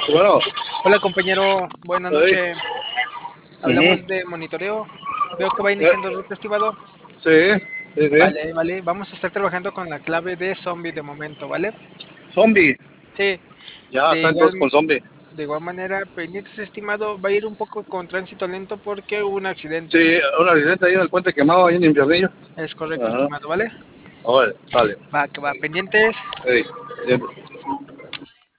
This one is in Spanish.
Bueno, Hola compañero, buenas ahí. noches. Ujú. Hablamos de monitoreo. Veo que va Eh, iniciando el ruta, estimado. sí, sí, sí. Vale, vale. Vamos a estar trabajando con la clave de zombie de momento, ¿vale? Zombie. Sí, Ya de está igual, entonces con zombie. de igual manera, pendientes, estimado, va a ir un poco con tránsito lento porque hubo un accidente. Sí, un accidente ahí en el puente quemado, ahí en Infiernillo. Es correcto, Ajá. estimado, ¿vale? Oye, sale. Va, que va. Pendientes. Ey, bien.